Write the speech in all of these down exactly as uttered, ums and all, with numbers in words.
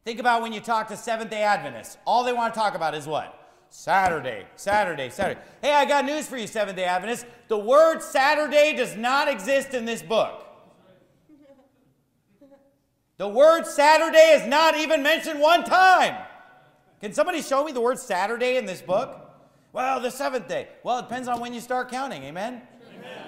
Think about when you talk to Seventh-day Adventists. All they want to talk about is what? Saturday, Saturday, Saturday. Hey, I got news for you, Seventh-day Adventists. The word Saturday does not exist in this book. The word Saturday is not even mentioned one time. Can somebody show me the word Saturday in this book? Well, the seventh day. Well, it depends on when you start counting. Amen? Amen.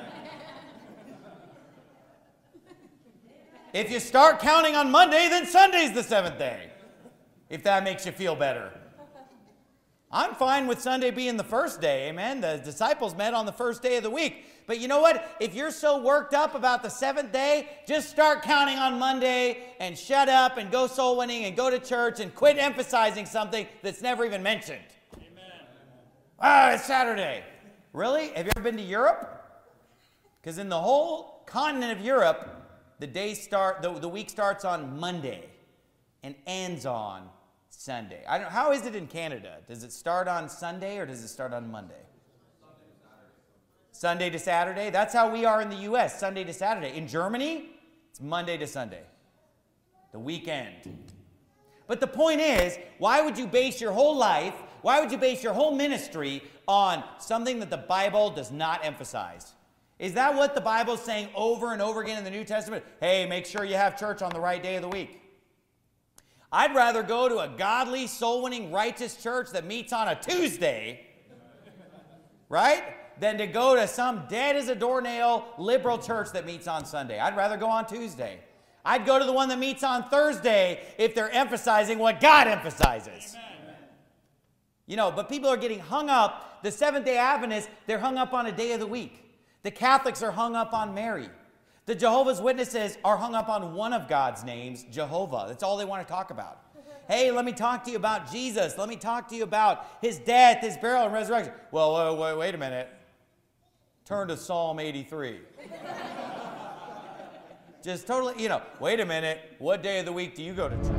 If you start counting on Monday, then Sunday's the seventh day. If that makes you feel better. I'm fine with Sunday being the first day. Amen? The disciples met on the first day of the week. But you know what? If you're so worked up about the seventh day, just start counting on Monday and shut up and go soul winning and go to church and quit emphasizing something that's never even mentioned. Amen. Ah, it's Saturday. Really? Have you ever been to Europe? Because in the whole continent of Europe, the day start, the, the week starts on Monday and ends on Sunday. I don't, how is it in Canada? Does it start on Sunday or does it start on Monday? Sunday to Saturday. That's how we are in the U S, Sunday to Saturday. In Germany, it's Monday to Sunday, the weekend. But the point is, why would you base your whole life, why would you base your whole ministry on something that the Bible does not emphasize? Is that what the Bible is saying over and over again in the New Testament? Hey, make sure you have church on the right day of the week. I'd rather go to a godly, soul-winning, righteous church that meets on a Tuesday, right, than to go to some dead-as-a-doornail liberal church that meets on Sunday. I'd rather go on Tuesday. I'd go to the one that meets on Thursday if they're emphasizing what God emphasizes. Amen. You know, but people are getting hung up. The Seventh-day Adventists, they're hung up on a day of the week. The Catholics are hung up on Mary. The Jehovah's Witnesses are hung up on one of God's names, Jehovah. That's all they want to talk about. Hey, let me talk to you about Jesus. Let me talk to you about his death, his burial, and resurrection. Well, uh, wait, wait a minute. Turn to Psalm eighty-three. Just totally, you know, wait a minute. What day of the week do you go to church?